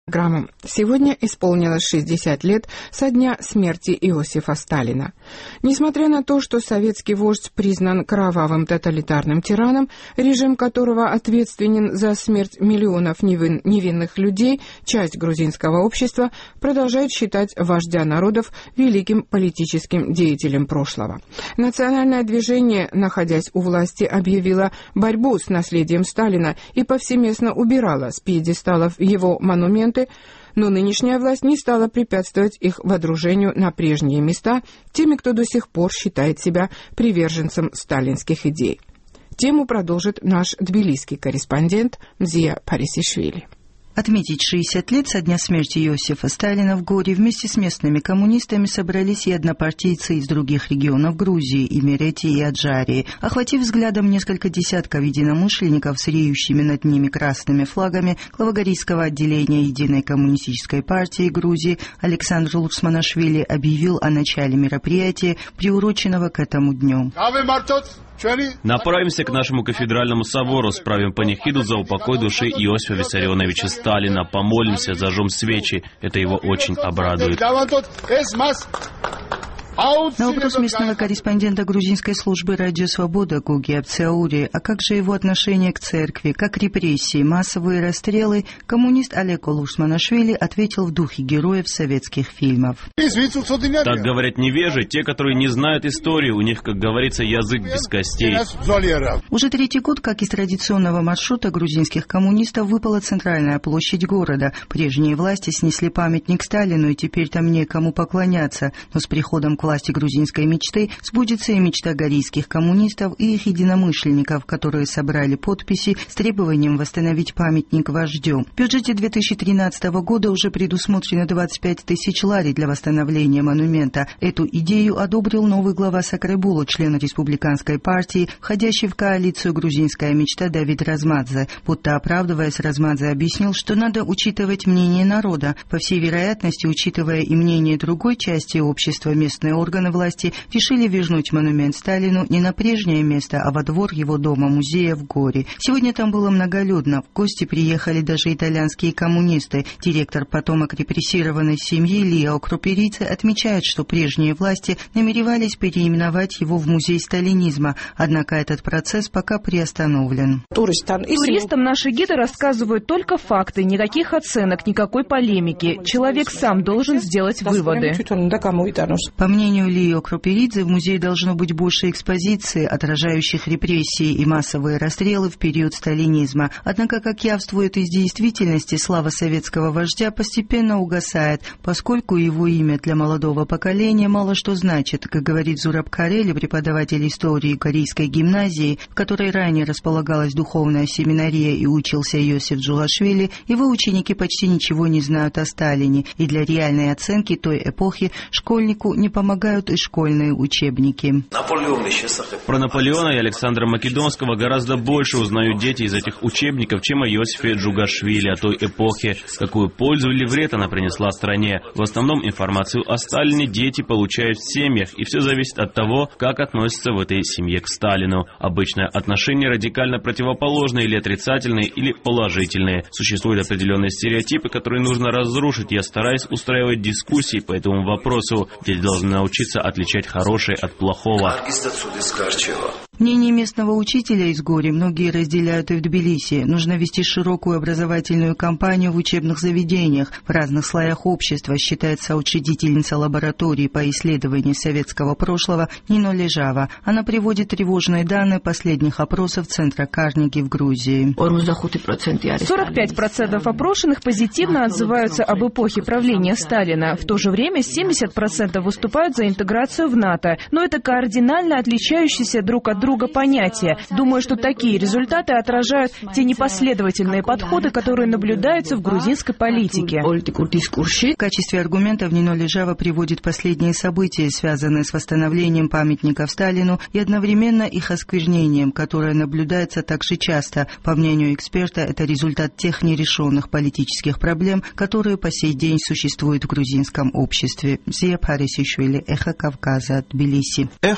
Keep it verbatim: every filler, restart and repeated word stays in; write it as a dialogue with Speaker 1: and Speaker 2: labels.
Speaker 1: Программа. Сегодня исполнилось шестьдесят лет со дня смерти Иосифа Сталина. Несмотря на то, что советский вождь признан кровавым тоталитарным тираном, режим которого ответственен за смерть миллионов невин- невинных людей, часть грузинского общества продолжает считать вождя народов великим политическим деятелем прошлого. Национальное движение, находясь у власти, объявило борьбу с наследием Сталина и повсеместно убирало с пьедесталов его монументы, но нынешняя власть не стала препятствовать их водружению на прежние места теми, кто до сих пор считает себя приверженцем сталинских идей. Тему продолжит наш тбилисский корреспондент Мзия Парисишвили.
Speaker 2: Отметить шестьдесят лет со дня смерти Иосифа Сталина в Горе вместе с местными коммунистами собрались и однопартийцы из других регионов Грузии, Имеретии и Аджарии. Охватив взглядом несколько десятков единомышленников с реющими над ними красными флагами, глава Горийского отделения Единой коммунистической партии Грузии Александр Луцманашвили объявил о начале мероприятия, приуроченного к этому дню.
Speaker 3: Направимся к нашему кафедральному собору, справим панихиду за упокой души Иосифа Виссарионовича Сталина, помолимся, зажжем свечи. Это его очень обрадует.
Speaker 2: На вопрос местного корреспондента грузинской службы «Радио Свобода» Гуги Апциаури, а как же его отношение к церкви, как репрессии, массовые расстрелы, коммунист Олег Луцманашвили ответил в духе героев советских фильмов.
Speaker 3: Так говорят невежи, те, которые не знают истории, у них, как говорится, язык без костей.
Speaker 2: Уже третий год, как из традиционного маршрута грузинских коммунистов, выпала центральная площадь города. Прежние власти снесли памятник Сталину, и теперь там некому поклоняться, но с приходом к власти грузинской мечты сбудется и мечта горийских коммунистов и их единомышленников, которые собрали подписи с требованием восстановить памятник вождю. В бюджете две тысячи тринадцатого года уже предусмотрено двадцать пять тысяч лари для восстановления монумента. Эту идею одобрил новый глава Сакрайбулу, член республиканской партии, входящий в коалицию «Грузинская мечта» Давид Размадзе. Будто оправдываясь, Размадзе объяснил, что надо учитывать мнение народа. По всей вероятности, учитывая и мнение другой части общества, местные органы власти решили вернуть монумент Сталину не на прежнее место, а во двор его дома-музея в Горе. Сегодня там было многолюдно. В гости приехали даже итальянские коммунисты. Директор, потомок репрессированной семьи Лио Круперице, отмечает, что прежние власти намеревались переименовать его в музей сталинизма. Однако этот процесс пока приостановлен.
Speaker 4: Туристам наши гиды рассказывают только факты, никаких оценок, никакой полемики. Человек сам должен сделать выводы.
Speaker 2: По мнению Лио Круперидзе, в музее должно быть больше экспозиции, отражающих репрессии и массовые расстрелы в период сталинизма. Однако, как явствует из действительности, слава советского вождя постепенно угасает, поскольку его имя для молодого поколения мало что значит. Как говорит Зураб Карели, преподаватель истории Корейской гимназии, в которой ранее располагалась духовная семинария и учился Иосиф Джулашвили, его ученики почти ничего не знают о Сталине, и для реальной оценки той эпохи школьнику не помогают и школьные учебники.
Speaker 3: Про Наполеона и Александра Македонского гораздо больше узнают дети из этих учебников, чем о Иосифе Джугашвили, о той эпохе. Какую пользу или вред она принесла стране. В основном информацию о Сталине дети получают в семьях, и все зависит от того, как относятся в этой семье к Сталину. Обычно отношения радикально противоположные, или отрицательные, или положительные. Существуют определенные стереотипы, которые нужно разрушить. Я стараюсь устраивать дискуссии по этому вопросу. Дети должны научиться отличать хорошее от плохого.
Speaker 2: Мнение местного учителя из Гори многие разделяют и в Тбилиси. Нужно вести широкую образовательную кампанию в учебных заведениях, в разных слоях общества, считает соучредительница лаборатории по исследованию советского прошлого Нино Лежава. Она приводит тревожные данные последних опросов Центра Карнеги в Грузии.
Speaker 4: сорок пять процентов опрошенных позитивно отзываются об эпохе правления Сталина. В то же время семьдесят процентов выступают за интеграцию в НАТО. Но это кардинально отличающиеся друг от друга понятия. Думаю, что такие результаты отражают те непоследовательные подходы, которые наблюдаются в грузинской политике.
Speaker 2: В качестве аргументов Нино Лежава приводит последние события, связанные с восстановлением памятников Сталину и одновременно их осквернением, которое наблюдается также часто. По мнению эксперта, это результат тех нерешенных политических проблем, которые по сей день существуют в грузинском обществе. Мзия Парисишвили, Эхо Кавказа, Тбилиси.